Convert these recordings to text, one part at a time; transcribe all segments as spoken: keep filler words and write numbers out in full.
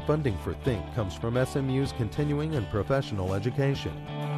Funding for Think comes from S M U's continuing and professional education.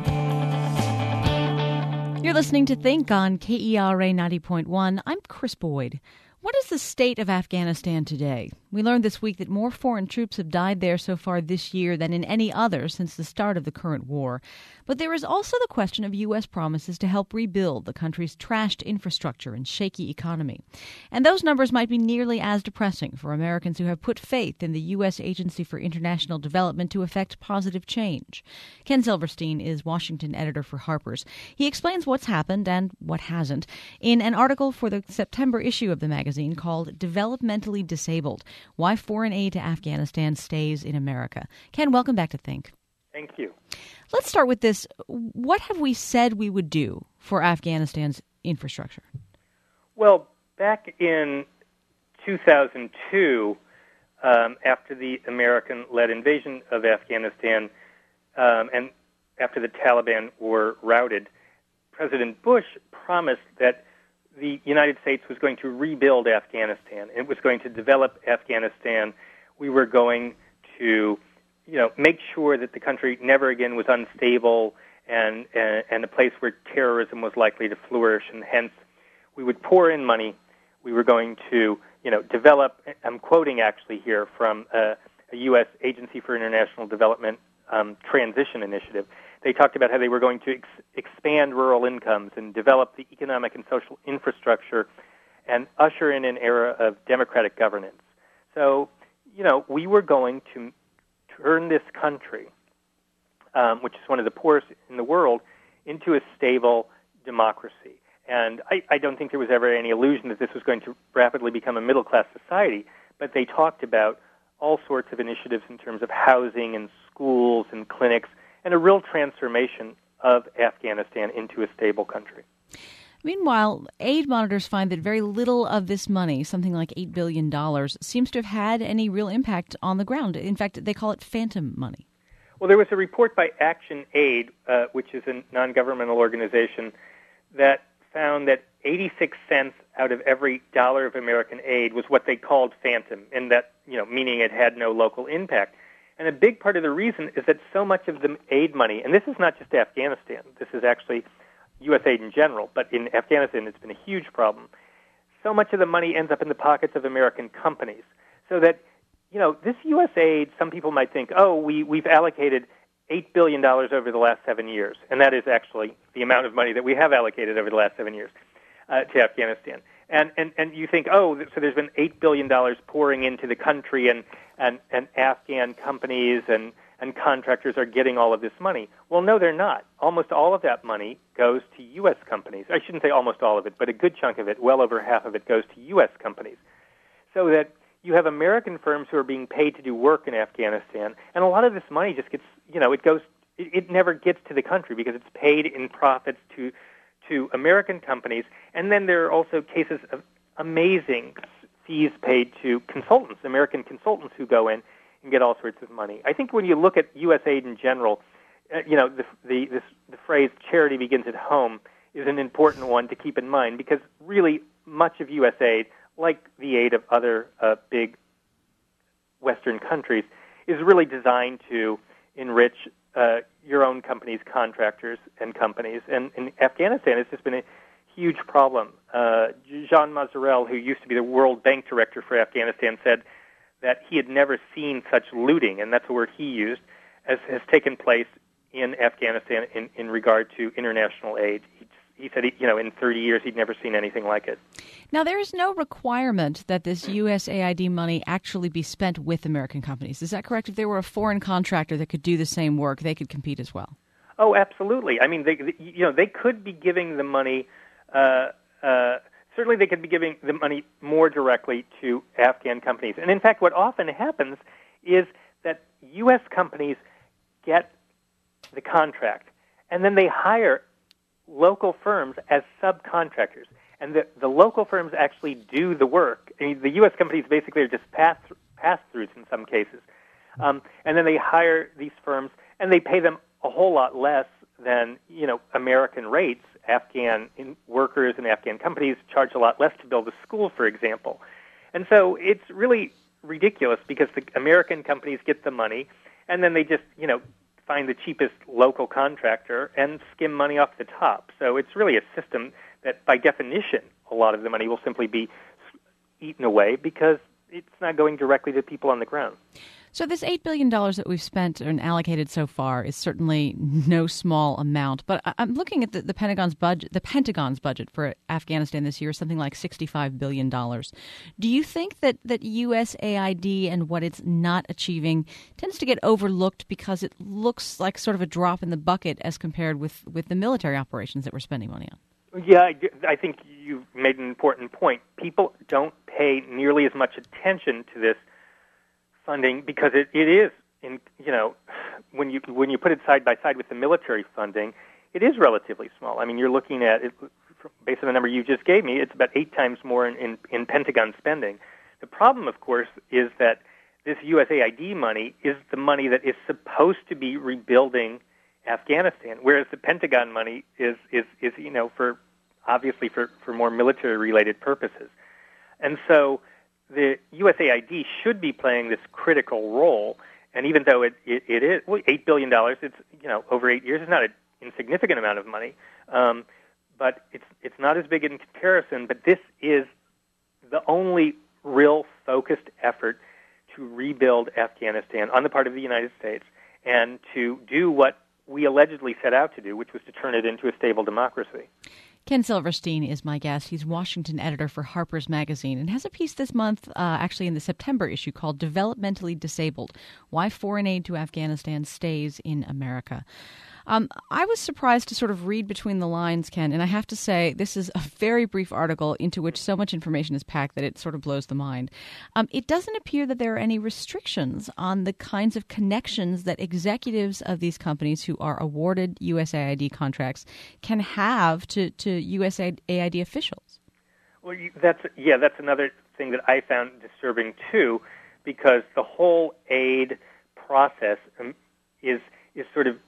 You're listening to Think on K E R A ninety point one. I'm Chris Boyd. What is the state of Afghanistan today? We learned this week that more foreign troops have died there so far this year than in any other since the start of the current war. But there is also the question of U S promises to help rebuild the country's trashed infrastructure and shaky economy. And those numbers might be nearly as depressing for Americans who have put faith in the U S Agency for International Development to effect positive change. Ken Silverstein is Washington editor for Harper's. He explains what's happened and what hasn't in an article for the September issue of the magazine called Developmentally Disabled: Why Foreign Aid to Afghanistan Stays in America. Ken, welcome back to Think. Thank you. Let's start with this. What have we said we would do for Afghanistan's infrastructure? Well, back in two thousand two, um, after the American-led invasion of Afghanistan um, and after the Taliban were routed, President Bush promised that the United States was going to rebuild Afghanistan. It was going to develop Afghanistan. We were going to, you know, make sure that the country never again was unstable and, and, and a place where terrorism was likely to flourish, and hence we would pour in money. We were going to, you know, develop, I'm quoting actually here from a, a U S Agency for International Development um, transition initiative. They talked about how they were going to ex- expand rural incomes and develop the economic and social infrastructure and usher in an era of democratic governance. So, you know, we were going to turn this country, um, which is one of the poorest in the world, into a stable democracy. And I, I don't think there was ever any illusion that this was going to rapidly become a middle-class society, but they talked about all sorts of initiatives in terms of housing and schools and clinics, and a real transformation of Afghanistan into a stable country. Meanwhile, aid monitors find that very little of this money, something like eight billion dollars, seems to have had any real impact on the ground. In fact, they call it phantom money. Well, there was a report by Action Aid, uh, which is a non-governmental organization, that found that eighty-six cents out of every dollar of American aid was what they called phantom, and that, you know, meaning it had no local impact. And a big part of the reason is that so much of the aid money, and this is not just Afghanistan, this is actually U S aid in general, but in Afghanistan it's been a huge problem. So much of the money ends up in the pockets of American companies. So that, you know, this U S aid, some people might think, oh, we, we've allocated eight billion dollars over the last seven years. And that is actually the amount of money that we have allocated over the last seven years uh, to Afghanistan. And, and and you think, oh, so there's been eight billion dollars pouring into the country, and, and, and Afghan companies and, and contractors are getting all of this money. Well, no, they're not. Almost all of that money goes to U S companies. I shouldn't say almost all of it, but a good chunk of it, well over half of it, goes to U S companies. So that you have American firms who are being paid to do work in Afghanistan, and a lot of this money just gets, you know, it goes, it, it never gets to the country because it's paid in profits to to American companies, and then there are also cases of amazing fees paid to consultants, American consultants who go in and get all sorts of money. I think when you look at U S aid in general, uh, you know, the, the, this, the phrase charity begins at home is an important one to keep in mind, because really much of U S aid, like the aid of other uh, big Western countries, is really designed to enrich uh, your own companies, contractors, and companies. And in Afghanistan, it's just been a huge problem. Uh, Jean Mazarel, who used to be the World Bank director for Afghanistan, said that he had never seen such looting, and that's a word he used, as has taken place in Afghanistan in, in regard to international aid. He, he said, he, you know, in thirty years, he'd never seen anything like it. Now, there is no requirement that this U S A I D money actually be spent with American companies. Is that correct? If there were a foreign contractor that could do the same work, they could compete as well. Oh, absolutely. I mean, they, they you know, they could be giving the money. Uh, uh, certainly, they could be giving the money more directly to Afghan companies. And in fact, what often happens is that U S companies get the contract, and then they hire local firms as subcontractors. And the, the local firms actually do the work. I mean, the U S companies basically are just pass, pass-throughs in some cases. Um, and then they hire these firms, and they pay them a whole lot less than, you know, American rates. Afghan in workers and Afghan companies charge a lot less to build a school, for example. And so it's really ridiculous because the American companies get the money, and then they just, you know, find the cheapest local contractor and skim money off the top. So it's really a system that, by definition, a lot of the money will simply be eaten away because it's not going directly to people on the ground. So this eight billion dollars that we've spent and allocated so far is certainly no small amount. But I'm looking at the, the Pentagon's budget. The Pentagon's budget for Afghanistan this year is something like sixty-five billion dollars. Do you think that, that U S A I D and what it's not achieving tends to get overlooked because it looks like sort of a drop in the bucket as compared with, with the military operations that we're spending money on? Yeah, I, I think you've made an important point. People don't pay nearly as much attention to this funding because it, it is, in, you know, when you when you put it side by side with the military funding, it is relatively small. I mean, you're looking at, it, based on the number you just gave me, it's about eight times more in, in, in Pentagon spending. The problem, of course, is that this U S A I D money is the money that is supposed to be rebuilding Afghanistan, whereas the Pentagon money is, is, is you know, for obviously for, for more military-related purposes. And so the U S A I D should be playing this critical role, and even though it, it, it is well, eight billion dollars, it's, you know, over eight years, it's not an insignificant amount of money, um, but it's it's not as big in comparison. But this is the only real focused effort to rebuild Afghanistan on the part of the United States and to do what we allegedly set out to do, which was to turn it into a stable democracy. Ken Silverstein is my guest. He's Washington editor for Harper's Magazine and has a piece this month, uh, actually in the September issue, called Developmentally Disabled, Why Foreign Aid to Afghanistan Stays in America. Um, I was surprised to sort of read between the lines, Ken, and I have to say this is a very brief article into which so much information is packed that it sort of blows the mind. Um, it doesn't appear that there are any restrictions on the kinds of connections that executives of these companies who are awarded U S A I D contracts can have to, to U S A I D officials. Well, you, that's yeah, that's another thing that I found disturbing too, because the whole aid process um, is is sort of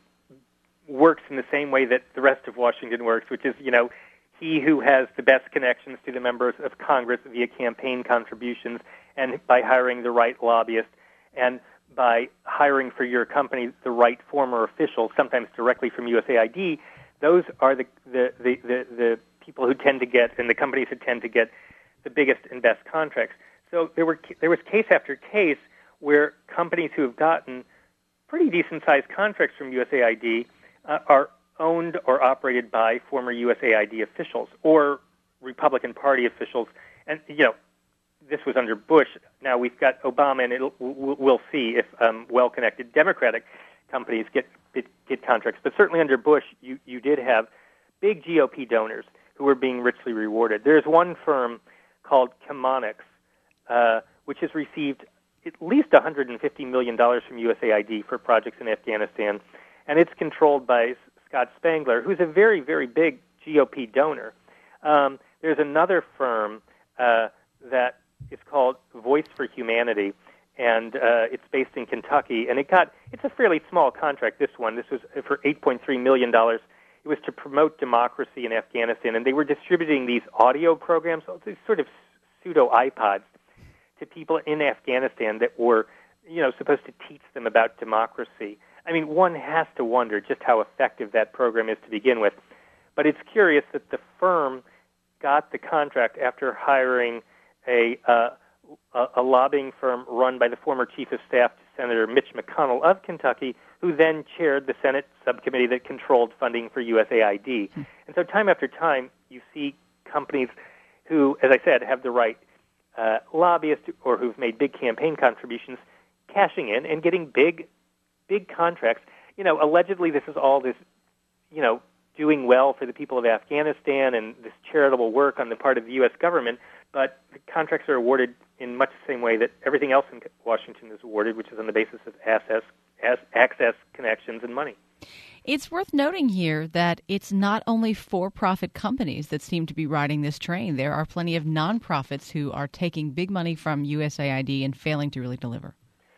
works in the same way that the rest of Washington works, which is, you know, he who has the best connections to the members of Congress via campaign contributions and by hiring the right lobbyists and by hiring for your company the right former officials, sometimes directly from U S A I D, those are the the, the, the, the people who tend to get, and the companies who tend to get the biggest and best contracts. So there were there was case after case where companies who have gotten pretty decent-sized contracts from U S A I D Uh, are owned or operated by former U S A I D officials or Republican Party officials. And, you know, this was under Bush. Now we've got Obama, and it'll, we'll see if um, well-connected Democratic companies get, get get contracts. But certainly under Bush, you, you did have big G O P donors who were being richly rewarded. There's one firm called Chemonics, uh, which has received at least one hundred fifty million dollars from U S A I D for projects in Afghanistan. And it's controlled by Scott Spangler, who's a very, very big G O P donor. Um, there's another firm uh, that is called Voice for Humanity, and uh, it's based in Kentucky. And it got it's a fairly small contract, this one. This was for eight point three million dollars. It was to promote democracy in Afghanistan, and they were distributing these audio programs, these sort of pseudo iPods, to people in Afghanistan that were, you know, supposed to teach them about democracy. I mean, one has to wonder just how effective that program is to begin with. But it's curious that the firm got the contract after hiring a, uh, a, a lobbying firm run by the former chief of staff to Senator Mitch McConnell of Kentucky, who then chaired the Senate subcommittee that controlled funding for U S A I D. Hmm. And so time after time, you see companies who, as I said, have the right uh, lobbyists or who've made big campaign contributions cashing in and getting big big contracts. You know, allegedly this is all this, you know, doing well for the people of Afghanistan and this charitable work on the part of the U S government, but the contracts are awarded in much the same way that everything else in Washington is awarded, which is on the basis of access, access, connections, and money. It's worth noting here that it's not only for-profit companies that seem to be riding this train. There are plenty of nonprofits who are taking big money from U S A I D and failing to really deliver.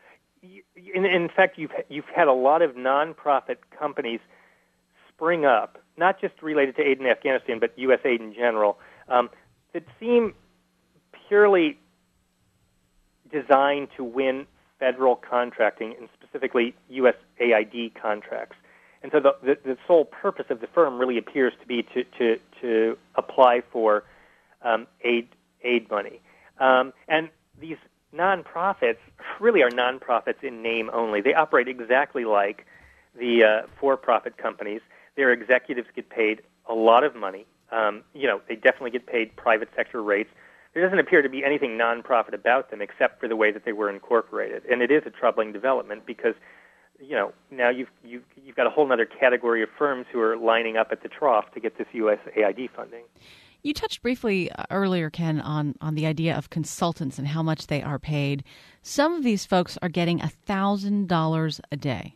In, in fact, you've you've had a lot of nonprofit companies spring up, not just related to aid in Afghanistan, but U S aid in general, um, that seem purely designed to win federal contracting, and specifically U S A I D contracts. And so the, the, the sole purpose of the firm really appears to be to, to, to apply for um, aid aid money. Um, and these nonprofits really are nonprofits in name only. They operate exactly like the uh, for-profit companies. Their executives get paid a lot of money. Um, you know, they definitely get paid private sector rates. There doesn't appear to be anything nonprofit about them except for the way that they were incorporated. And it is a troubling development because, you know, now you've, you've, you've got a whole other category of firms who are lining up at the trough to get this U S A I D funding. You touched briefly earlier, Ken, on, on the idea of consultants and how much they are paid. Some of these folks are getting one thousand dollars a day.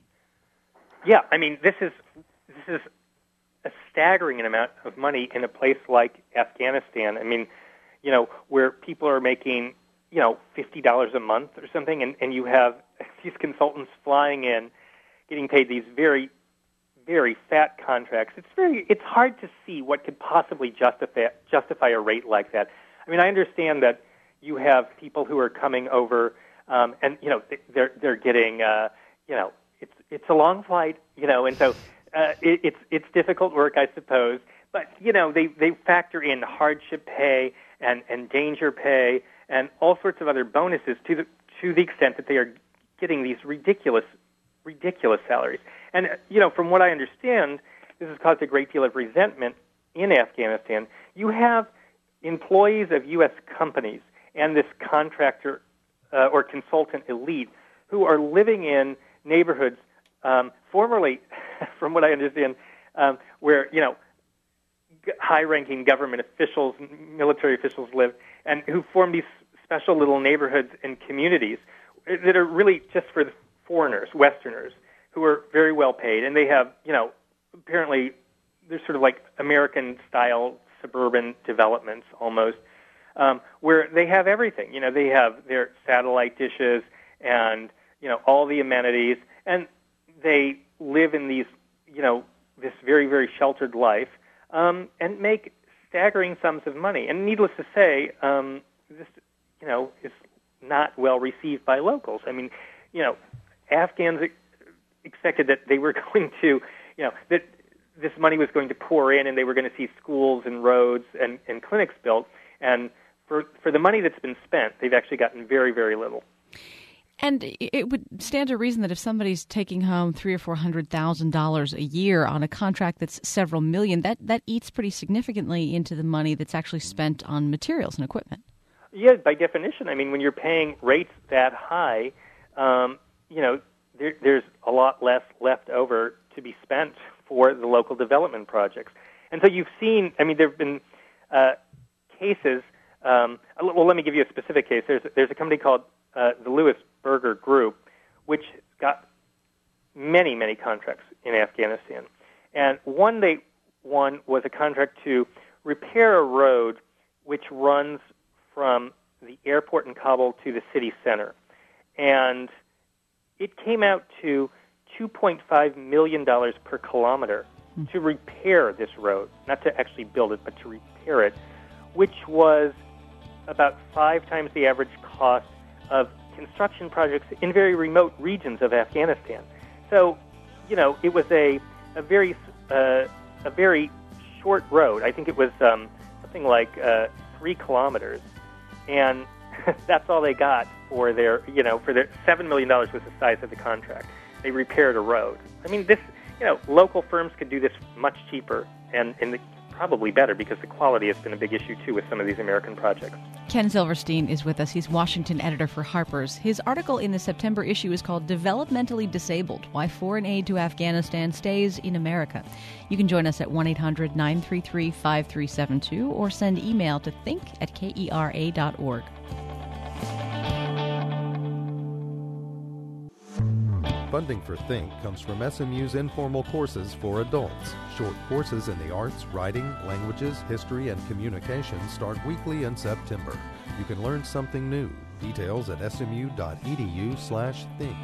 Yeah, I mean, this is this is a staggering amount of money in a place like Afghanistan. I mean, you know, where people are making, you know, fifty dollars a month or something, and, and you have these consultants flying in, getting paid these very, very fat contracts. It's very, it's hard to see what could possibly justify justify a rate like that. I mean, I understand that you have people who are coming over, um, and you know, they're they're getting, uh, you know, it's it's a long flight, you know, and so uh, it, it's it's difficult work, I suppose. But you know, they they factor in hardship pay and and danger pay and all sorts of other bonuses to the to the extent that they are getting these ridiculous. ridiculous salaries. And, you know, from what I understand, this has caused a great deal of resentment in Afghanistan. You have employees of U S companies and this contractor uh, or consultant elite who are living in neighborhoods um, formerly, from what I understand, um, where, you know, high-ranking government officials, military officials live, and who form these special little neighborhoods and communities that are really just for the foreigners, Westerners, who are very well paid, and they have, you know, apparently they're sort of like American-style suburban developments almost, um, where they have everything. You know, they have their satellite dishes and, you know, all the amenities, and they live in these, you know, this very, very sheltered life, um, and make staggering sums of money. And needless to say, um, this, you know, is not well received by locals. I mean, you know, Afghans expected that they were going to, you know, that this money was going to pour in and they were going to see schools and roads and, and clinics built. And for for the money that's been spent, they've actually gotten very, very little. And it would stand to reason that if somebody's taking home three or four hundred thousand dollars a year on a contract that's several million, that, that eats pretty significantly into the money that's actually spent on materials and equipment. Yeah, by definition. I mean, when you're paying rates that high, um, you know, there, there's a lot less left over to be spent for the local development projects. And so you've seen, I mean, there have been uh, cases, um, well, let me give you a specific case. There's, there's a company called uh, the Lewis Berger Group, which got many, many contracts in Afghanistan. And one they won was a contract to repair a road which runs from the airport in Kabul to the city center. And it came out to two point five million dollars per kilometer mm. to repair this road, not to actually build it, but to repair it, which was about five times the average cost of construction projects in very remote regions of Afghanistan. So, you know, it was a a very uh, a very short road. I think it was um, something like uh, three kilometers, and that's all they got for their, you know, for their seven million dollars was the size of the contract. They repaired a road. I mean, this, you know, local firms could do this much cheaper and, and the, probably better because the quality has been a big issue, too, with some of these American projects. Ken Silverstein is with us. He's Washington editor for Harper's. His article in the September issue is called Developmentally Disabled, Why Foreign Aid to Afghanistan Stays in America. You can join us at one eight hundred nine three three five three seven two or send email to think at kera dot org. Funding for Think comes from S M U's informal courses for adults. Short courses in the arts, writing, languages, history, and communication start weekly in September. You can learn something new. Details at smu.edu slash think.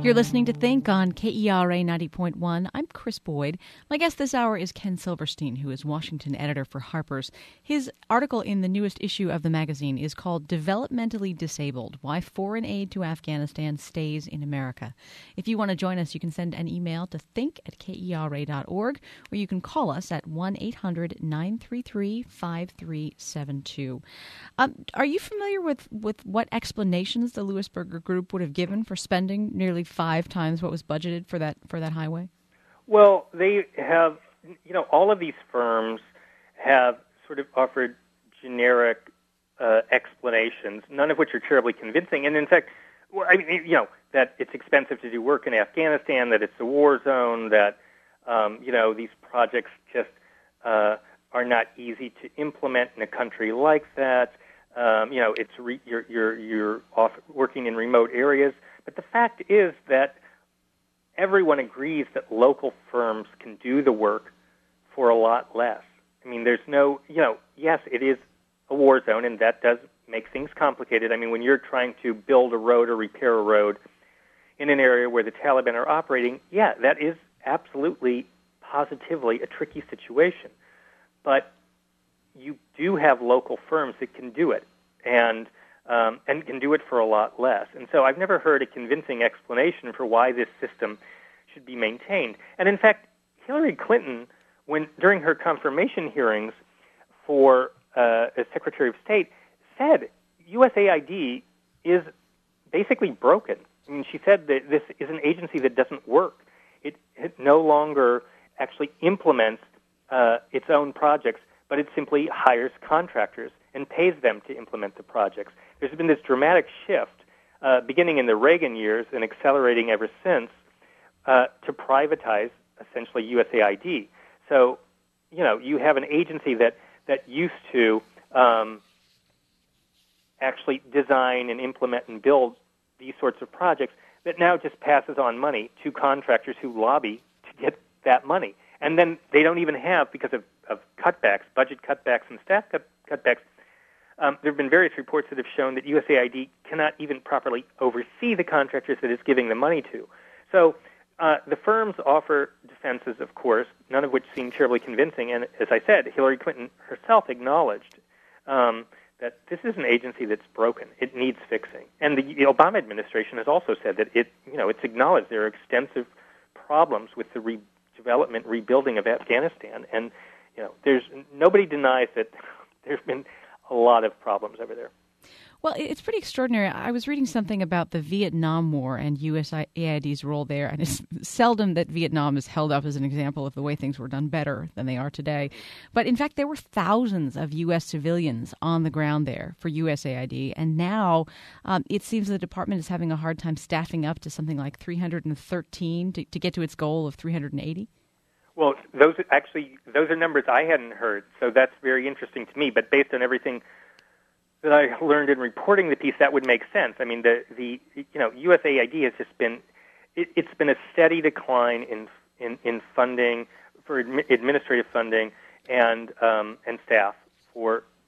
You're listening to Think on K E R A ninety point one. I'm Chris Boyd. My guest this hour is Ken Silverstein, who is Washington editor for Harper's. His article in the newest issue of the magazine is called Developmentally Disabled, Why Foreign Aid to Afghanistan Stays in America. If you want to join us, you can send an email to think at K E R A dot org, or you can call us at one eight hundred nine three three five three seven two. Um, are you familiar with, with what explanations the Louis Berger Group would have given for spending nearly five times what was budgeted for that for that highway? Well, they have, you know, all of these firms have sort of offered generic uh, explanations, none of which are terribly convincing. And in fact, well, I mean, you know, that it's expensive to do work in Afghanistan, that it's a war zone, that, um, you know, these projects just uh, are not easy to implement in a country like that. Um, you know, it's re- you're you're you're off working in remote areas. But the fact is that everyone agrees that local firms can do the work for a lot less. I mean, there's no, you know, yes, it is a war zone, and that does make things complicated. I mean, when you're trying to build a road or repair a road in an area where the Taliban are operating, yeah, that is absolutely, positively a tricky situation. But you do have local firms that can do it, and Um, and can do it for a lot less. And so I've never heard a convincing explanation for why this system should be maintained. And in fact, Hillary Clinton, when during her confirmation hearings for uh, as Secretary of State, said U S A I D is basically broken. I mean, she said that this is an agency that doesn't work. It, it no longer actually implements uh, its own projects, but it simply hires contractors and pays them to implement the projects. There's been this dramatic shift, uh, beginning in the Reagan years and accelerating ever since, uh, to privatize essentially U S A I D. So, you know, you have an agency that, that used to um, actually design and implement and build these sorts of projects that now just passes on money to contractors who lobby to get that money. And then they don't even have, because of, of cutbacks, budget cutbacks and staff cut, cutbacks, Um, there have been various reports that have shown that U S A I D cannot even properly oversee the contractors that it's giving the money to. So uh, the firms offer defenses, of course, none of which seem terribly convincing. And as I said, Hillary Clinton herself acknowledged um, that this is an agency that's broken. It needs fixing. And the, the Obama administration has also said that it, you know, it's acknowledged there are extensive problems with the redevelopment, rebuilding of Afghanistan. And, you know, there's nobody denies that there's been a lot of problems over there. Well, it's pretty extraordinary. I was reading something about the Vietnam War and U S A I D's role there, and it's seldom that Vietnam is held up as an example of the way things were done better than they are today. But in fact, there were thousands of U S civilians on the ground there for U S A I D, and now um, it seems the department is having a hard time staffing up to something like three hundred thirteen to, to get to its goal of three hundred eighty. Well, those actually those are numbers I hadn't heard, so that's very interesting to me. But based on everything that I learned in reporting the piece, that would make sense. I mean, the the you know U S A I D has just been it, it's been a steady decline in in, in funding for admi- administrative funding and um, and staff for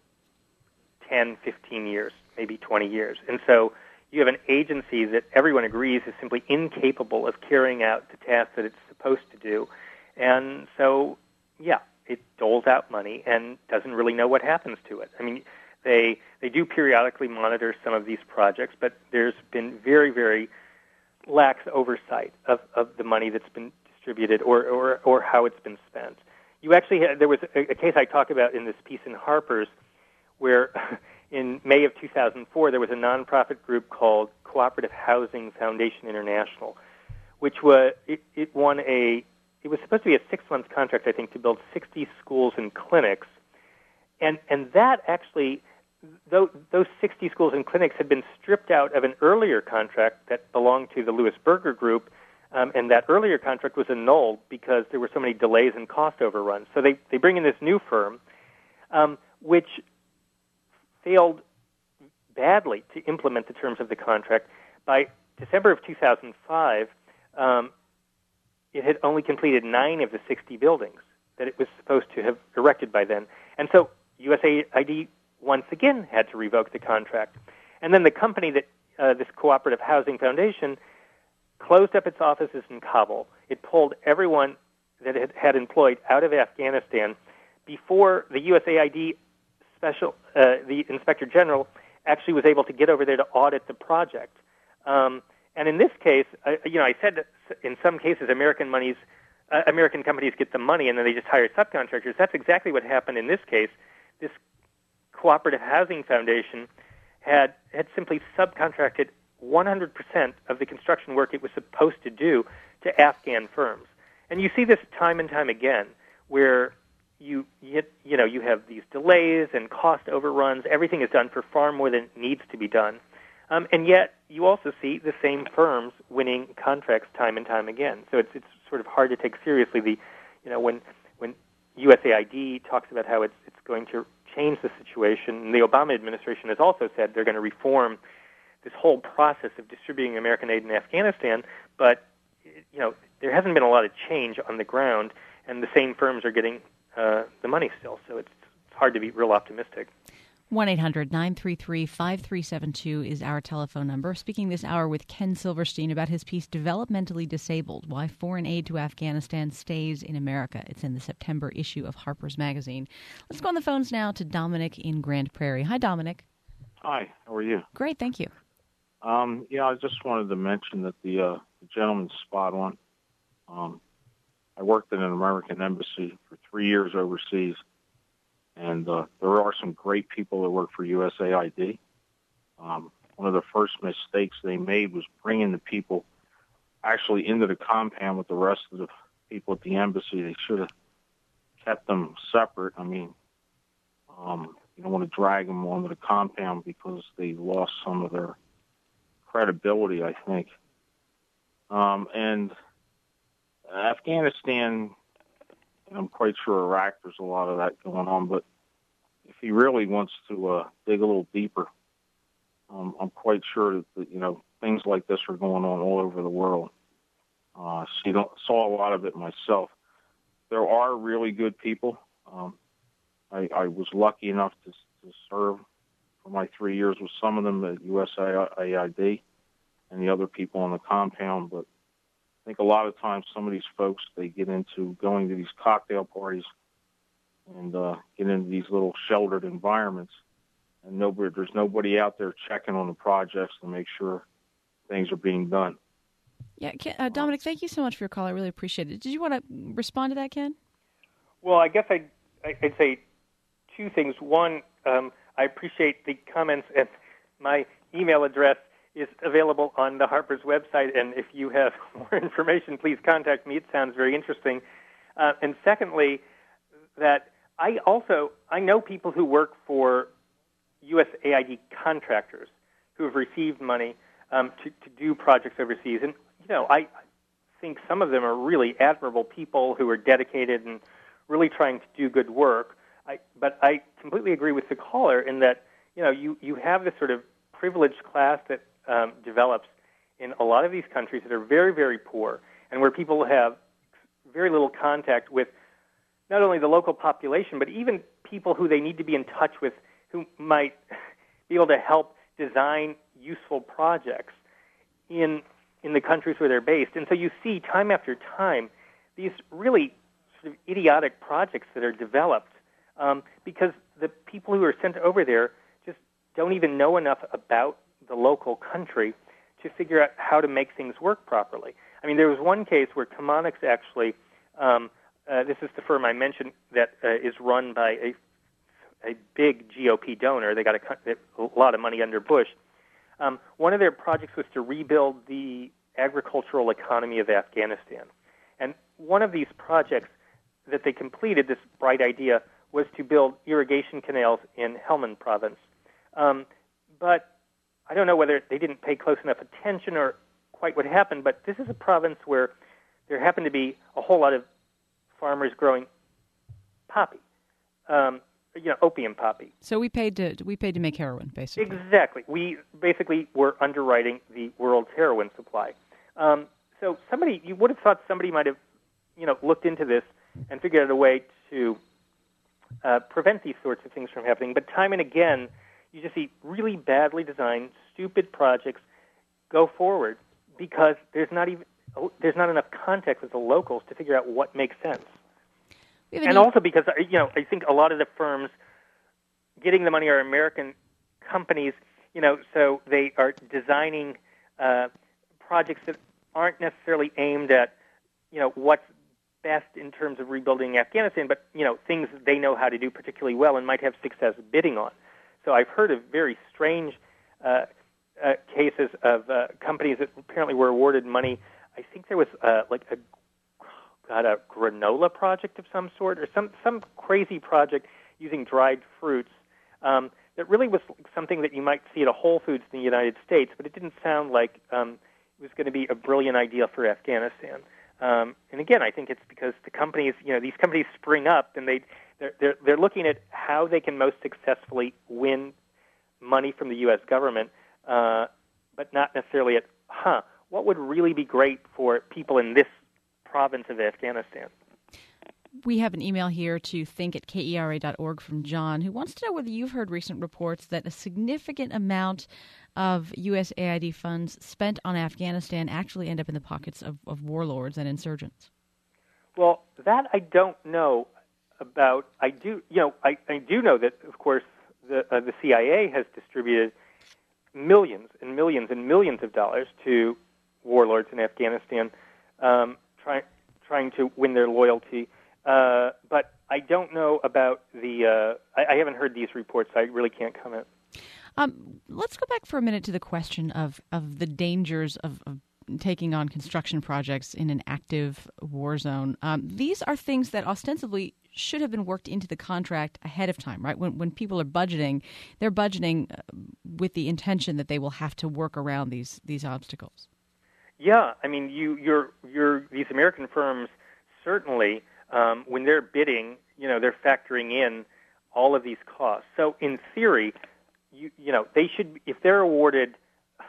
ten, fifteen years, maybe twenty years, and so you have an agency that everyone agrees is simply incapable of carrying out the tasks that it's supposed to do. And so, yeah, it doles out money and doesn't really know what happens to it. I mean, they they do periodically monitor some of these projects, but there's been very, very lax oversight of, of the money that's been distributed or, or, or how it's been spent. You actually had, there was a, a case I talk about in this piece in Harper's where in May of two thousand four there was a nonprofit group called Cooperative Housing Foundation International, which was, it, it won a It was supposed to be a six-month contract, I think, to build sixty schools and clinics. And and that actually, those, those sixty schools and clinics had been stripped out of an earlier contract that belonged to the Louis Berger Group, um, and that earlier contract was annulled because there were so many delays and cost overruns. So they, they bring in this new firm, um, which failed badly to implement the terms of the contract. By December of two thousand five, um, it had only completed nine of the sixty buildings that it was supposed to have erected by then. And so U S A I D once again had to revoke the contract. And then the company that, uh, this Cooperative Housing Foundation, closed up its offices in Kabul. It pulled everyone that it had employed out of Afghanistan before the U S A I D special, uh, the Inspector General actually was able to get over there to audit the project. Um, and in this case, uh, you know, I said that in some cases American monies, uh, American companies get the money and then they just hire subcontractors. That's exactly what happened in this case. This Cooperative Housing Foundation had had simply subcontracted one hundred percent of the construction work it was supposed to do to Afghan firms. And you see this time and time again, where you, you you know you have these delays and cost overruns. Everything is done for far more than needs to be done, um, and yet you also see the same firms winning contracts time and time again. So it's it's sort of hard to take seriously the, you know, when when U S A I D talks about how it's it's going to change the situation. And the Obama administration has also said they're going to reform this whole process of distributing American aid in Afghanistan, but you know, there hasn't been a lot of change on the ground, and the same firms are getting uh, the money still. So it's, it's hard to be real optimistic. one eight hundred nine three three five three seven two is our telephone number. Speaking this hour with Ken Silverstein about his piece, Developmentally Disabled, Why Foreign Aid to Afghanistan Stays in America. It's in the September issue of Harper's Magazine. Let's go on the phones now to Dominic in Grand Prairie. Hi, Dominic. Hi, how are you? Great, thank you. Um, yeah, I just wanted to mention that the, uh, the gentleman's spot on. Um, I worked in an American embassy for three years overseas, and uh, there are some great people that work for U S A I D. Um, one of the first mistakes they made was bringing the people actually into the compound with the rest of the people at the embassy. They should have kept them separate. I mean, um, you don't want to drag them onto the compound because they lost some of their credibility, I think. Um, and Afghanistan, and I'm quite sure Iraq, there's a lot of that going on, but if he really wants to uh, dig a little deeper, um, I'm quite sure that, that, you know, things like this are going on all over the world. Uh, see, don't, saw a lot of it myself. There are really good people. Um, I, I was lucky enough to, to serve for my three years with some of them at U S A I D and the other people on the compound, but I think a lot of times some of these folks, they get into going to these cocktail parties and uh, get into these little sheltered environments, and nobody, there's nobody out there checking on the projects to make sure things are being done. Yeah, Ken, uh, Dominic, thank you so much for your call. I really appreciate it. Did you want to respond to that, Ken? Well, I guess I'd, I'd say two things. One, um, I appreciate the comments, and my email address is available on the Harper's website, and if you have more information, please contact me. It sounds very interesting. Uh, and secondly, that I also, I know people who work for U S A I D contractors who have received money um, to, to do projects overseas. And, you know, I think some of them are really admirable people who are dedicated and really trying to do good work. I, but I completely agree with the caller in that, you know, you, you have this sort of privileged class that um, develops in a lot of these countries that are very, very poor and where people have very little contact with not only the local population, but even people who they need to be in touch with who might be able to help design useful projects in in the countries where they're based. And so you see time after time these really sort of idiotic projects that are developed um, because the people who are sent over there just don't even know enough about the local country to figure out how to make things work properly. I mean, there was one case where Chemonics actually, um, uh, this is the firm I mentioned that uh, is run by a, a big G O P donor. They got a, a lot of money under Bush. Um, one of their projects was to rebuild the agricultural economy of Afghanistan. And one of these projects that they completed, this bright idea, was to build irrigation canals in Helmand province. Um, but I don't know whether they didn't pay close enough attention or quite what happened, but this is a province where there happened to be a whole lot of farmers growing poppy, um, you know, opium poppy. So we paid to we paid to make heroin, basically. Exactly. We basically were underwriting the world's heroin supply. Um, so somebody, you would have thought somebody might have, you know, looked into this and figured out a way to uh, prevent these sorts of things from happening. But time and again, you just see really badly designed, stupid projects go forward because there's not even there's not enough context with the locals to figure out what makes sense. And also because, you know, I think a lot of the firms getting the money are American companies, you know, so they are designing uh, projects that aren't necessarily aimed at, you know, what's best in terms of rebuilding Afghanistan, but, you know, things that they know how to do particularly well and might have success bidding on. So I've heard of very strange uh, uh, cases of uh, companies that apparently were awarded money. I think there was uh, like a got a granola project of some sort, or some, some crazy project using dried fruits um, that really was something that you might see at a Whole Foods in the United States, but it didn't sound like um, it was going to be a brilliant idea for Afghanistan. Um, and again, I think it's because the companies, you know, these companies spring up and they they're, they're they're looking at how they can most successfully win money from the U S government, uh, but not necessarily at, huh, what would really be great for people in this province of Afghanistan. We have an email here to think at K E R A dot org from John, who wants to know whether you've heard recent reports that a significant amount of U S A I D funds spent on Afghanistan actually end up in the pockets of, of warlords and insurgents. Well, that I don't know about. I do, you know, I, I do know that, of course, the uh, the C I A has distributed millions and millions and millions of dollars to warlords in Afghanistan, um, trying trying to win their loyalty. Uh, but I don't know about the. Uh, I, I haven't heard these reports. I really can't comment. Um, let's go back for a minute to the question of, of the dangers of, of taking on construction projects in an active war zone. Um, these are things that ostensibly should have been worked into the contract ahead of time, right? When when people are budgeting, they're budgeting with the intention that they will have to work around these these obstacles. Yeah, I mean, you you're you're these American firms certainly. Um, when they're bidding, you know, they're factoring in all of these costs. So in theory, you you know, they should, if they're awarded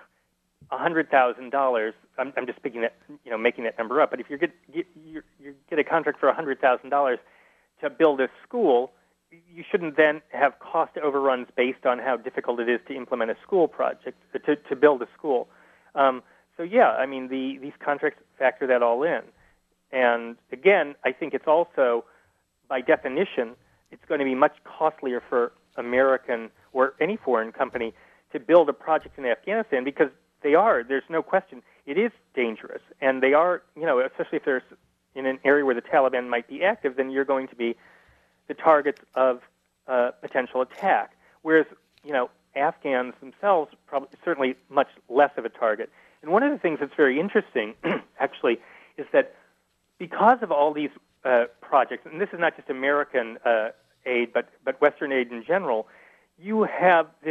one hundred thousand dollars, I'm, I'm just picking that, you know, making that number up, but if you get you, you, you get a contract for one hundred thousand dollars to build a school, you shouldn't then have cost overruns based on how difficult it is to implement a school project, to, to build a school. Um, so yeah, I mean, the these contracts factor that all in. And again, I think it's also, by definition, it's going to be much costlier for American or any foreign company to build a project in Afghanistan because they are, there's no question, it is dangerous. And they are, you know, especially if there's in an area where the Taliban might be active, then you're going to be the target of uh, potential attack. Whereas, you know, Afghans themselves probably certainly much less of a target. And one of the things that's very interesting, actually, is that because of all these uh, projects, and this is not just American uh, aid, but, but Western aid in general, you have this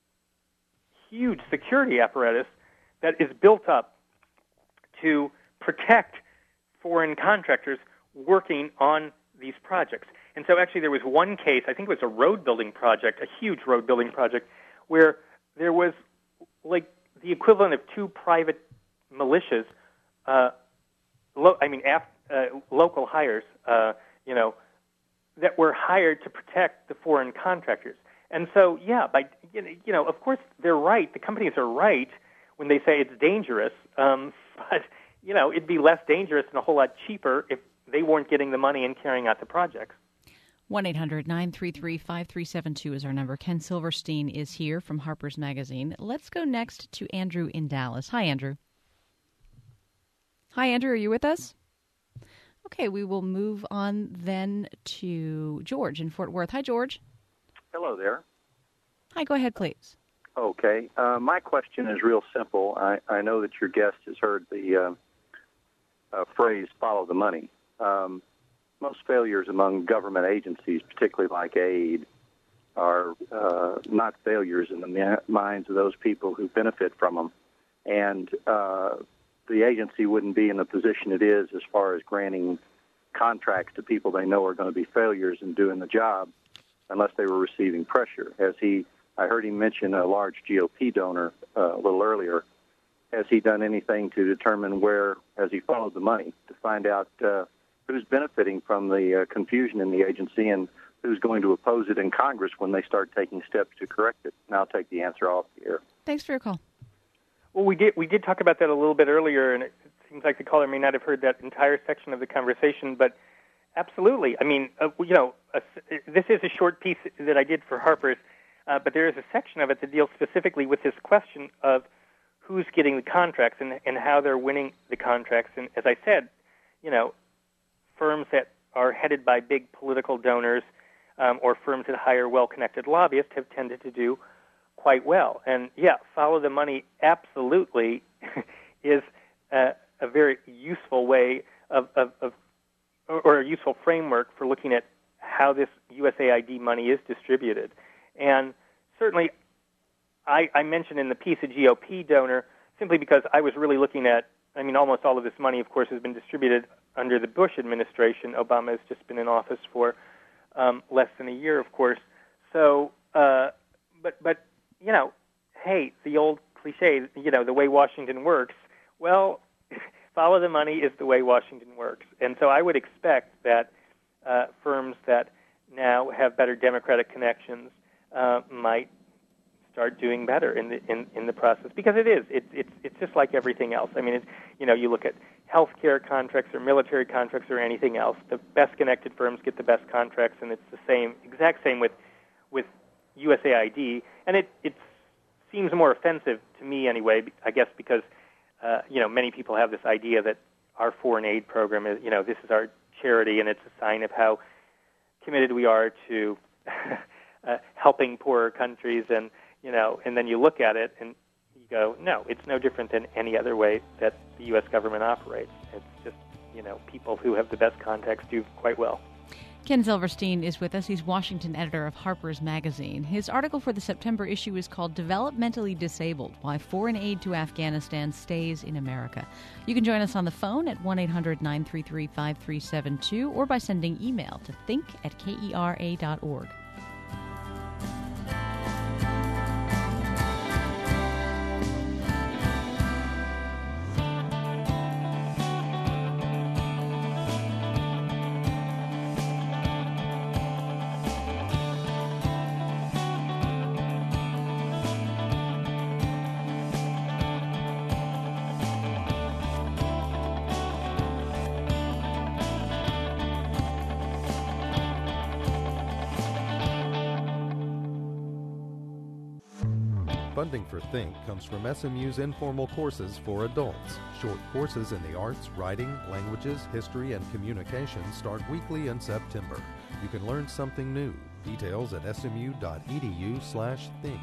huge security apparatus that is built up to protect foreign contractors working on these projects. And so actually there was one case, I think it was a road building project, a huge road building project, where there was like the equivalent of two private militias, uh, lo- I mean, after Uh, local hires, uh, you know, that were hired to protect the foreign contractors. And so, yeah, by you know, of course, they're right. The companies are right when they say it's dangerous. Um, but you know, it'd be less dangerous and a whole lot cheaper if they weren't getting the money and carrying out the projects. one eight hundred nine three three five three seven two is our number. Ken Silverstein is here from Harper's Magazine. Let's go next to Andrew in Dallas. Hi, Andrew. Hi, Andrew. Are you with us? Okay, we will move on then to George in Fort Worth. Hi, George. Hello there. Hi, go ahead, please. Okay. Uh, my question is real simple. I, I know that your guest has heard the uh, uh, phrase, follow the money. Um, most failures among government agencies, particularly like aid, are uh, not failures in the ma- minds of those people who benefit from them. And uh the agency wouldn't be in the position it is as far as granting contracts to people they know are going to be failures in doing the job unless they were receiving pressure. Has he, I heard him mention a large G O P donor uh, a little earlier. Has he done anything to determine where, has he followed the money to find out uh, who's benefiting from the uh, confusion in the agency and who's going to oppose it in Congress when they start taking steps to correct it? And I'll take the answer off the air. Thanks for your call. Well, we did we did talk about that a little bit earlier, and it, it seems like the caller may not have heard that entire section of the conversation, but absolutely. I mean, uh, you know, a, this is a short piece that I did for Harper's, uh, but there is a section of it that deals specifically with this question of who's getting the contracts and, and how they're winning the contracts. And as I said, you know, firms that are headed by big political donors um, or firms that hire well-connected lobbyists have tended to do quite well. And, yeah, follow the money absolutely is uh, a very useful way of, of, of, or a useful framework for looking at how this U S A I D money is distributed. And certainly I, I mentioned in the piece a G O P donor simply because I was really looking at, I mean, almost all of this money, of course, has been distributed under the Bush administration. Obama has just been in office for um, less than a year, of course. So, uh, but, but, you know, hey, the old cliche, you know, the way Washington works, well, follow the money is the way Washington works. And so I would expect that uh, firms that now have better Democratic connections uh, might start doing better in the in, in the process, because it is it's it's it's just like everything else. I mean, it's, you know, you look at healthcare contracts or military contracts or anything else. The best connected firms get the best contracts, and it's the same exact same with with U S A I D. And it it seems more offensive to me anyway, I guess, because uh, you know, many people have this idea that our foreign aid program is, you know, this is our charity, and it's a sign of how committed we are to uh, helping poorer countries. And you know, and then you look at it and you go, no, it's no different than any other way that the U S government operates. It's just, you know, people who have the best contacts do quite well. Ken Silverstein is with us. He's Washington editor of Harper's Magazine. His article for the September issue is called Developmentally Disabled, Why Foreign Aid to Afghanistan Stays in America. You can join us on the phone at one eight hundred nine three three five three seven two or by sending email to think at kera dot org. Funding for Think comes from S M U's informal courses for adults. Short courses in the arts, writing, languages, history, and communication start weekly in September. You can learn something new. Details at smu.edu slash think.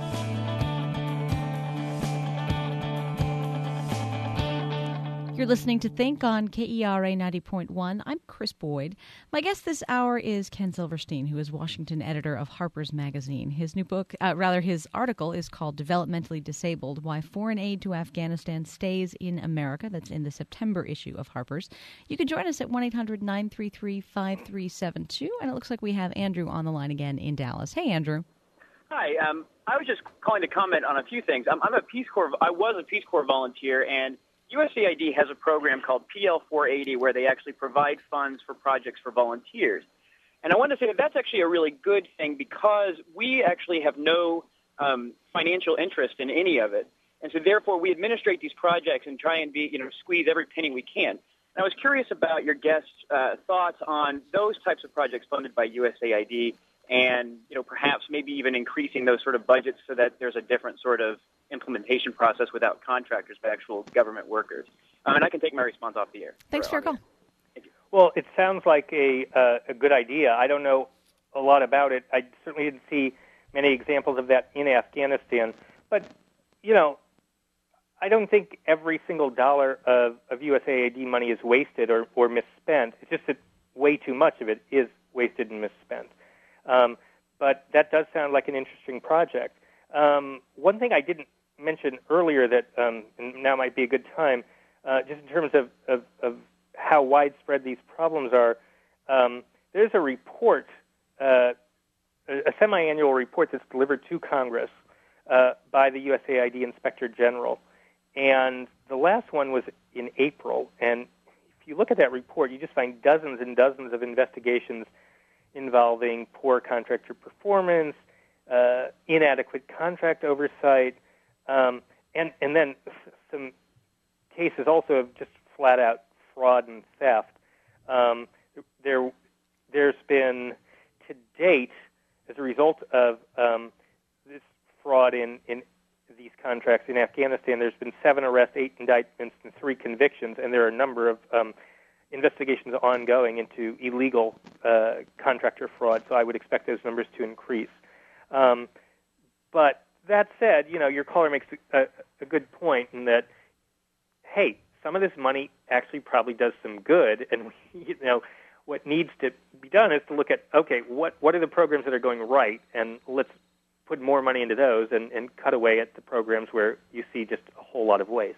You're listening to Think on K E R A ninety point one. I'm Chris Boyd. My guest this hour is Ken Silverstein, who is Washington editor of Harper's Magazine. His new book, uh, rather his article, is called Developmentally Disabled, Why Foreign Aid to Afghanistan Stays in America. That's in the September issue of Harper's. You can join us at one eight hundred nine three three five three seven two, and it looks like we have Andrew on the line again in Dallas. Hey, Andrew. Hi. Um, I was just calling to comment on a few things. I'm, I'm a Peace Corps. I was a Peace Corps volunteer, and U S A I D has a program called P L four eighty where they actually provide funds for projects for volunteers. And I want to say that that's actually a really good thing because we actually have no um, financial interest in any of it. And so therefore we administrate these projects and try and be, you know, squeeze every penny we can. And I was curious about your guests' uh, thoughts on those types of projects funded by U S A I D and, you know, perhaps maybe even increasing those sort of budgets so that there's a different sort of implementation process without contractors, but actual government workers. Um, and I can take my response off the air. Thanks for your call. Thank you. Well, it sounds like a uh, a good idea. I don't know a lot about it. I certainly didn't see many examples of that in Afghanistan. But, you know, I don't think every single dollar of, of U S A I D money is wasted or, or misspent. It's just that way too much of it is wasted and misspent. Um, but that does sound like an interesting project. Um, one thing I didn't mention earlier that um, and now might be a good time, uh, just in terms of, of, of how widespread these problems are, um, there's a report, uh, a semi-annual report that's delivered to Congress uh, by the U S A I D Inspector General. And the last one was in April. And if you look at that report, you just find dozens and dozens of investigations involving poor contractor performance, uh, inadequate contract oversight. Um, and and then some cases also of just flat out fraud and theft. Um, there, there's been to date, as a result of um, this fraud in, in these contracts in Afghanistan, there's been seven arrests, eight indictments, and three convictions, and there are a number of um, investigations ongoing into illegal uh, contractor fraud, so I would expect those numbers to increase. Um, but that said, you know, your caller makes a, a good point in that, hey, some of this money actually probably does some good, and, you know, what needs to be done is to look at, okay, what, what are the programs that are going right, and let's put more money into those and, and cut away at the programs where you see just a whole lot of waste.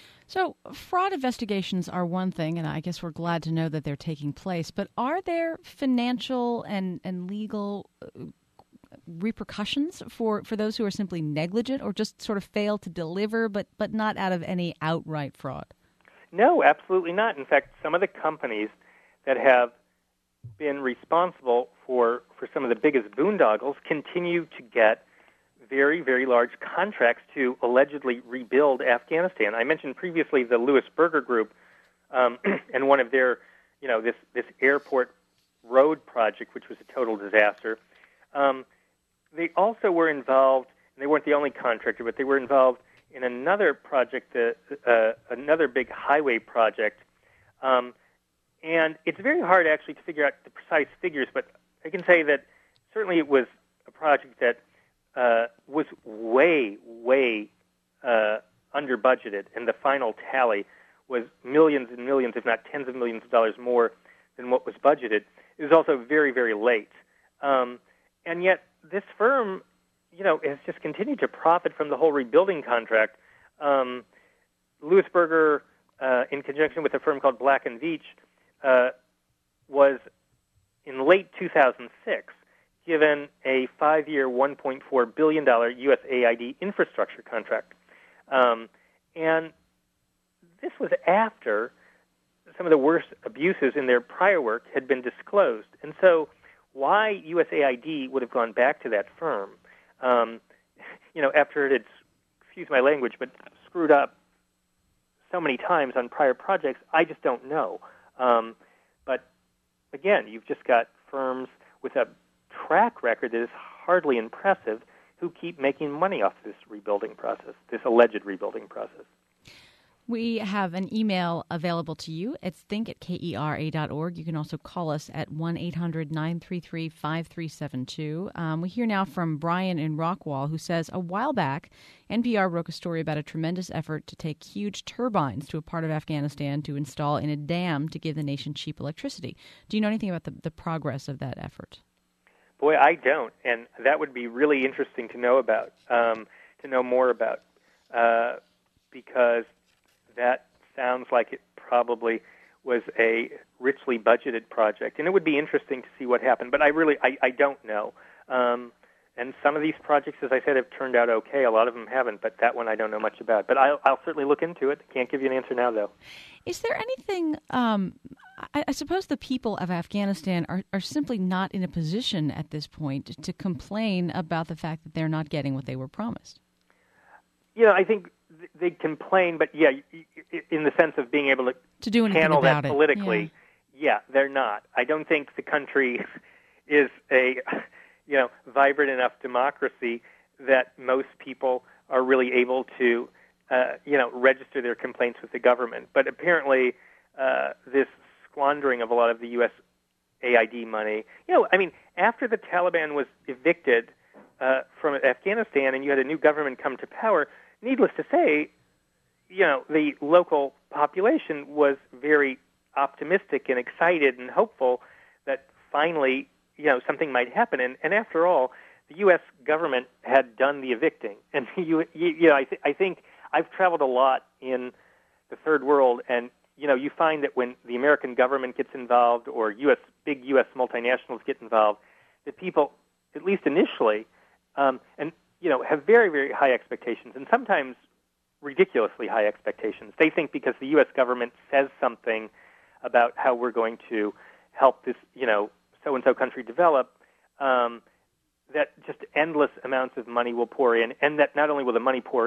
So fraud investigations are one thing, and I guess we're glad to know that they're taking place, but are there financial and, and legal uh, repercussions for, for those who are simply negligent or just sort of fail to deliver, but, but not out of any outright fraud? No, absolutely not. In fact, some of the companies that have been responsible for, for some of the biggest boondoggles continue to get very, very large contracts to allegedly rebuild Afghanistan. I mentioned previously the Louis Berger Group um, and one of their, you know, this, this airport road project, which was a total disaster. Um, they also were involved, and they weren't the only contractor, but they were involved in another project, uh, uh, another big highway project. Um, and it's very hard actually to figure out the precise figures, but I can say that certainly it was a project that uh, was way, way uh, under budgeted, and the final tally was millions and millions, if not tens of millions of dollars more than what was budgeted. It was also very, very late. Um, and yet this firm, you know, has just continued to profit from the whole rebuilding contract. Um, Louis Berger, uh, in conjunction with a firm called Black and Veatch, uh, was in late two thousand six given a five-year, one point four billion dollars U S A I D infrastructure contract. Um, and this was after some of the worst abuses in their prior work had been disclosed. And so why U S A I D would have gone back to that firm, um, you know, after it had, excuse my language, but screwed up so many times on prior projects, I just don't know. Um, but again, you've just got firms with a track record that is hardly impressive who keep making money off this rebuilding process, this alleged rebuilding process. We have an email available to you. It's think at K E R A dot org. You can also call us at one eight hundred nine three three five three seven two. Um, we hear now from Brian in Rockwall, who says, a while back, N P R broke a story about a tremendous effort to take huge turbines to a part of Afghanistan to install in a dam to give the nation cheap electricity. Do you know anything about the, the progress of that effort? Boy, I don't, and that would be really interesting to know about, um, to know more about, uh, because that sounds like it probably was a richly budgeted project, and it would be interesting to see what happened. But I really, I, I don't know. Um, and some of these projects, as I said, have turned out okay. A lot of them haven't, but that one I don't know much about. But I'll, I'll certainly look into it. Can't give you an answer now, though. Is there anything? Um, I, I suppose the people of Afghanistan are, are simply not in a position at this point to complain about the fact that they're not getting what they were promised. You know, I think they complain, but yeah, in the sense of being able to, to do anything handle about that it. politically, yeah. yeah, they're not. I don't think the country is a, you know, vibrant enough democracy that most people are really able to, uh, you know, register their complaints with the government. But apparently, uh, this squandering of a lot of the U S A I D money, you know, I mean, after the Taliban was evicted uh, from Afghanistan and you had a new government come to power, needless to say, you know, the local population was very optimistic and excited and hopeful that finally, you know, something might happen. And, and after all, the U S government had done the evicting. And, you, you, you know, I, th- I think I've traveled a lot in the third world, and, you know, you find that when the American government gets involved or U S big U S multinationals get involved, that people, at least initially, um, and you know, have very, very high expectations, and sometimes ridiculously high expectations. They think because the U S government says something about how we're going to help this, you know, so-and-so country develop, um, that just endless amounts of money will pour in, and that not only will the money pour in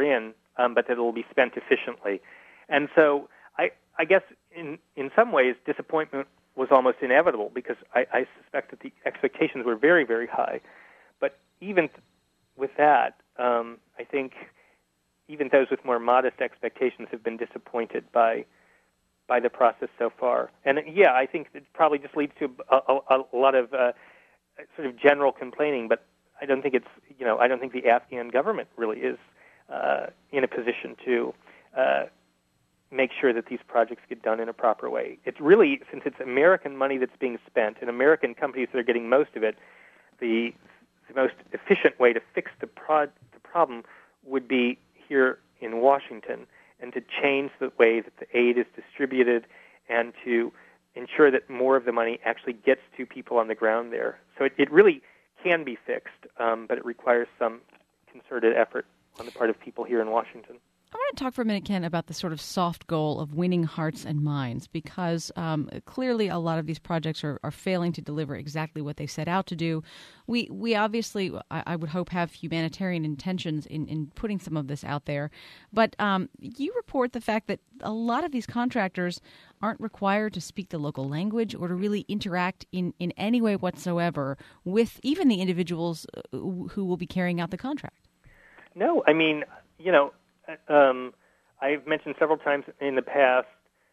um, but that it will be spent efficiently. And so I, I guess in, in some ways disappointment was almost inevitable because I, I suspect that the expectations were very, very high. But even th- with that, um, I think even those with more modest expectations have been disappointed by by the process so far. And yeah, I think it probably just leads to a, a, a lot of uh, sort of general complaining, but I don't think it's, you know, I don't think the Afghan government really is uh, in a position to uh, make sure that these projects get done in a proper way. It's really, since it's American money that's being spent and American companies that are getting most of it, the, the most efficient way to fix the, prod, the problem would be here in Washington, and to change the way that the aid is distributed and to ensure that more of the money actually gets to people on the ground there. So it, it really can be fixed, um, but it requires some concerted effort on the part of people here in Washington. I want to talk for a minute, Ken, about the sort of soft goal of winning hearts and minds, because um, clearly a lot of these projects are, are failing to deliver exactly what they set out to do. We we obviously, I, I would hope, have humanitarian intentions in, in putting some of this out there. But um, you report the fact that a lot of these contractors aren't required to speak the local language or to really interact in, in any way whatsoever with even the individuals who will be carrying out the contract. No, I mean, you know, Um, I've mentioned several times in the past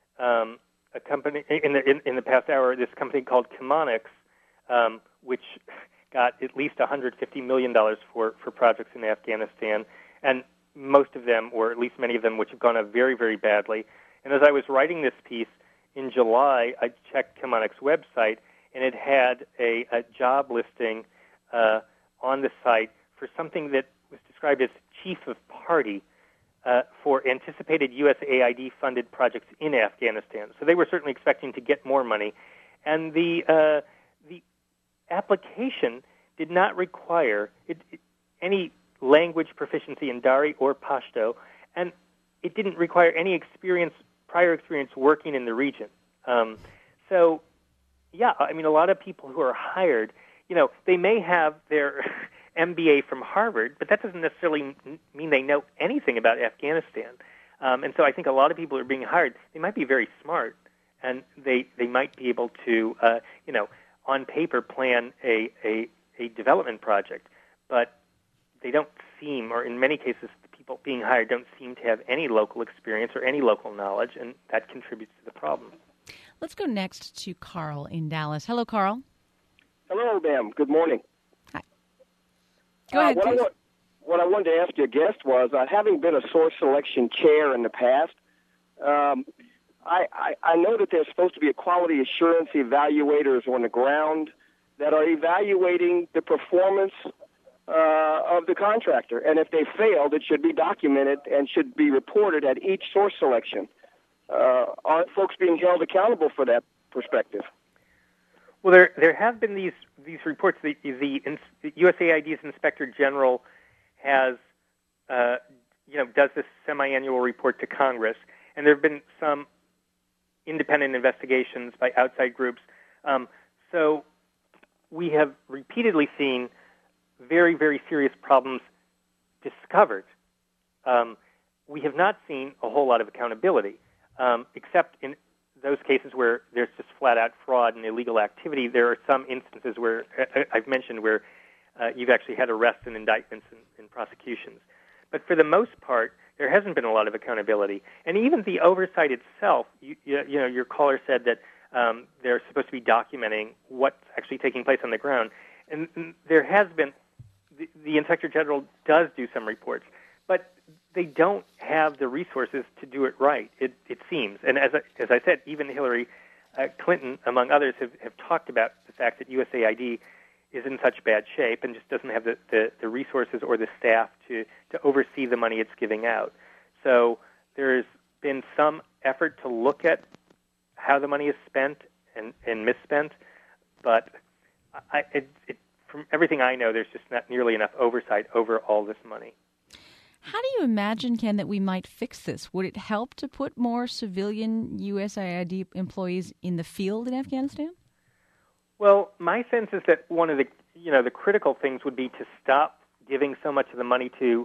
um, a company in the in, in the past hour this company called Chemonics, um, which got at least one hundred fifty million dollars for, for projects in Afghanistan, and most of them, or at least many of them, which have gone up very, very badly. And as I was writing this piece in July, I checked Chemonics' website, and it had a, a job listing uh, on the site for something that was described as chief of party Uh, for anticipated U S A I D-funded projects in Afghanistan. So they were certainly expecting to get more money. And the uh, the application did not require it, it, any language proficiency in Dari or Pashto, and it didn't require any experience, prior experience working in the region. Um, so, yeah, I mean, a lot of people who are hired, you know, they may have their M B A from Harvard, but that doesn't necessarily mean they know anything about Afghanistan. Um, and so I think a lot of people who are being hired, they might be very smart, and they, they might be able to, uh, you know, on paper plan a, a, a development project, but they don't seem, or in many cases, the people being hired don't seem to have any local experience or any local knowledge, and that contributes to the problem. Let's go next to Carl in Dallas. Hello, Carl. Hello, ma'am. Good morning. Go ahead, uh, what, I, wa- what I wanted to ask your guest was, uh, having been a source selection chair in the past, um, I, I, I know that there's supposed to be a quality assurance evaluators on the ground that are evaluating the performance uh, of the contractor. And if they failed, it should be documented and should be reported at each source selection. Uh, aren't folks being held accountable for that perspective? Well, there there have been these these reports. The, the, the U S A I D's Inspector General has, uh, you know, does this semi-annual report to Congress, and there have been some independent investigations by outside groups. Um, so we have repeatedly seen very, very serious problems discovered. Um, we have not seen a whole lot of accountability, um, except in those cases where there's just flat-out fraud and illegal activity. There are some instances where, uh, I've mentioned, where uh, you've actually had arrests and indictments and, and prosecutions. But for the most part, there hasn't been a lot of accountability. And even the oversight itself, you, you, you know, your caller said that um, they're supposed to be documenting what's actually taking place on the ground. And, and there has been, the, the Inspector General does do some reports, but they don't have the resources to do it right, it, it seems. And as I, as I said, even Hillary uh, Clinton, among others, have, have talked about the fact that U S A I D is in such bad shape and just doesn't have the, the, the resources or the staff to, to oversee the money it's giving out. So there's been some effort to look at how the money is spent and, and misspent, but I, it, it, from everything I know, there's just not nearly enough oversight over all this money. How do you imagine, Ken, that we might fix this? Would it help to put more civilian U S A I D employees in the field in Afghanistan? Well, my sense is that one of the, you know, the critical things would be to stop giving so much of the money to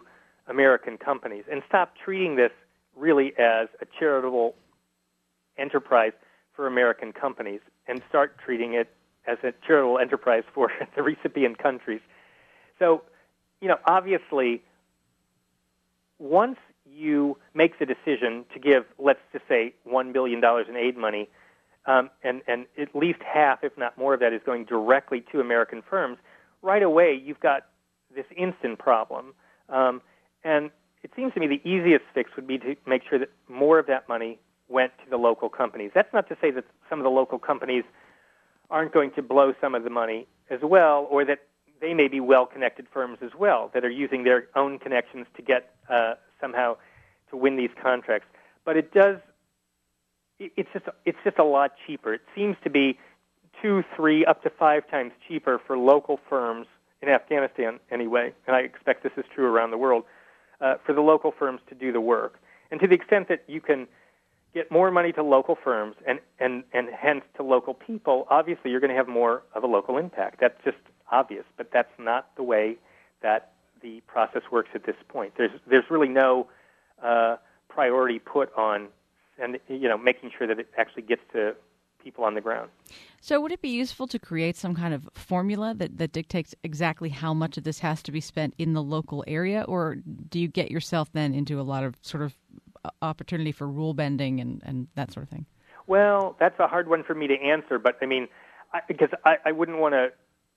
American companies and stop treating this really as a charitable enterprise for American companies and start treating it as a charitable enterprise for the recipient countries. So, you know, obviously, once you make the decision to give, let's just say, one billion dollars in aid money, um, and, and at least half, if not more of that, is going directly to American firms, right away you've got this instant problem. Um, and it seems to me the easiest fix would be to make sure that more of that money went to the local companies. That's not to say that some of the local companies aren't going to blow some of the money as well, or that they may be well-connected firms as well that are using their own connections to get uh, somehow to win these contracts. But it does, it's just, it's just a lot cheaper. It seems to be two, three, up to five times cheaper for local firms in Afghanistan anyway, and I expect this is true around the world, uh, for the local firms to do the work. And to the extent that you can get more money to local firms and, and, and hence to local people, obviously you're going to have more of a local impact. That's just obvious, but that's not the way that the process works at this point. There's there's really no uh, priority put on and you know making sure that it actually gets to people on the ground. So would it be useful to create some kind of formula that, that dictates exactly how much of this has to be spent in the local area, or do you get yourself then into a lot of sort of opportunity for rule bending and, and that sort of thing? Well, that's a hard one for me to answer, but I mean, I, because I, I wouldn't want to,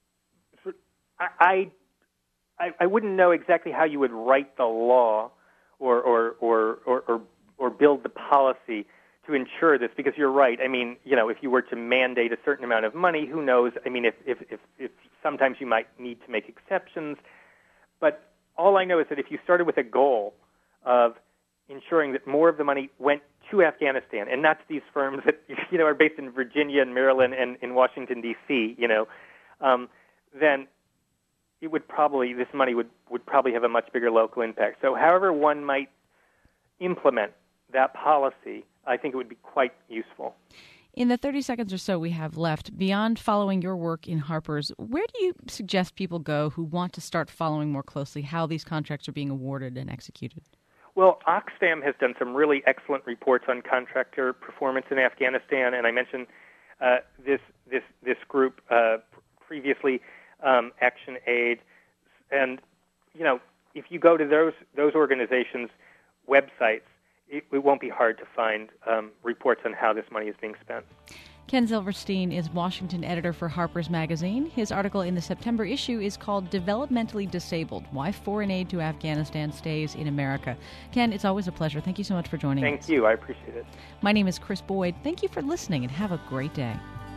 I, I I wouldn't know exactly how you would write the law or or, or, or, or or build the policy to ensure this, because you're right. I mean, you know, if you were to mandate a certain amount of money, who knows? I mean, if if, if, if sometimes you might need to make exceptions, but all I know is that if you started with a goal of ensuring that more of the money went to Afghanistan and not to these firms that, you know, are based in Virginia and Maryland and in Washington, D C, you know, um, then it would probably, this money would, would probably have a much bigger local impact. So however one might implement that policy, I think it would be quite useful. In the thirty seconds or so we have left, beyond following your work in Harper's, where do you suggest people go who want to start following more closely how these contracts are being awarded and executed? Well, Oxfam has done some really excellent reports on contractor performance in Afghanistan, and I mentioned uh, this this this group uh, previously, um, Action Aid, and you know if you go to those those organizations' websites, it, it won't be hard to find um, reports on how this money is being spent. Ken Silverstein is Washington editor for Harper's Magazine. His article in the September issue is called Developmentally Disabled, Why Foreign Aid to Afghanistan Stays in America. Ken, it's always a pleasure. Thank you so much for joining Thank us. Thank you. I appreciate it. My name is Chris Boyd. Thank you for listening and have a great day.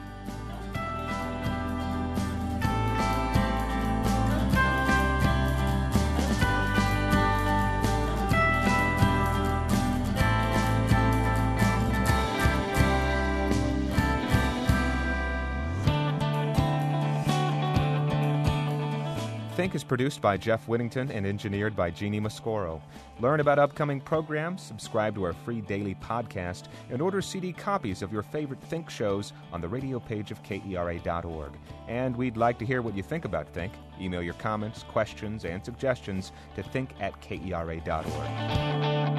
Think is produced by Jeff Whittington and engineered by Jeannie Mascoro. Learn about upcoming programs, subscribe to our free daily podcast, and order C D copies of your favorite Think shows on the radio page of K E R A dot org. And we'd like to hear what you think about Think. Email your comments, questions, and suggestions to think at K E R A dot org.